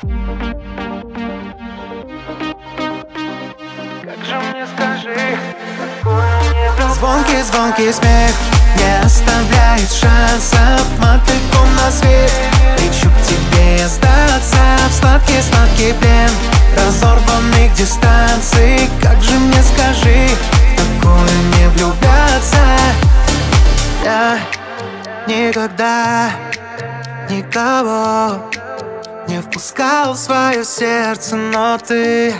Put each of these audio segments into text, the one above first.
Как же мне, скажи, такое не влюбляться? Звонкий смех не оставляет шансов. Мотыльком на свет лечу к тебе сдаться в сладкий плен разорванных дистанций. Как же мне, скажи, такое не влюбляться? Я никогда никого не впускал в свое сердце, но ты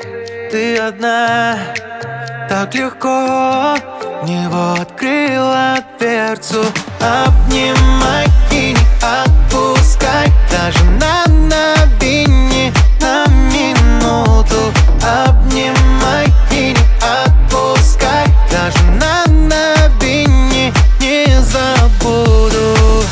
одна. Так легко в него открыла дверцу. Обнимай и не отпускай, даже на мгновение, на минуту. Обнимай и не отпускай, даже на мгновение, не забуду.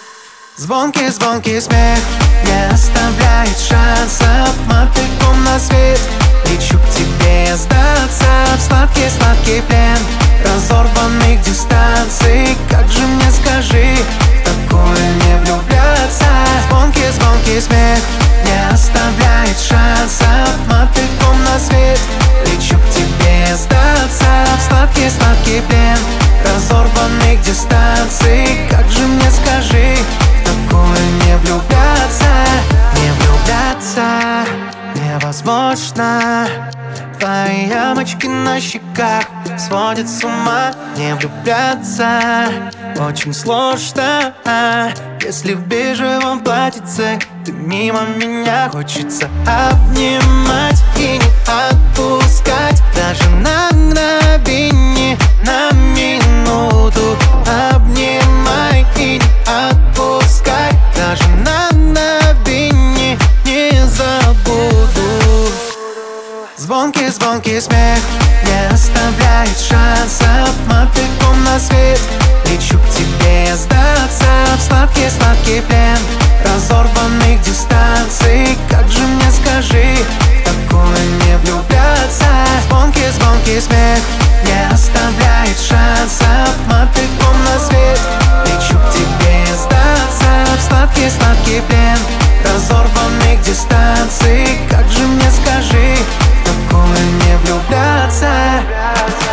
Звонкий смех не оставляет шансов. Мотыльком на свет лечу к тебе сдаться в сладкий плен разорванных дистанций. Как же мне, скажи, в такое не влюбляться? Звонкий смех не оставляет шансов. Мотыльком на свет лечу к тебе сдаться в сладкий плен разорванных дистанций. Как же мне, скажи, в такое не влюбляться? Не влюбляться невозможно. Твои ямочки на щеках сводят с ума. Не влюбляться очень сложно. Если в бежевом платьице ты мимо меня, хочется обнимать и не отпускать, даже на мгновение, на минуту. Обнимай и не отпускай, даже на мгновение, не забуду. Звонкий смех не оставляет шансов. Мотыльком на свет лечу к тебе сдаться в сладкий плен разорванных дистанций. Как же мне, скажи, в такое не влюбляться? Звонкий смех не оставляет шансов. Мотыльком на свет лечу к тебе сдаться в сладкий плен разорванных дистанций. Как же мне, скажи, в такое не влюбляться?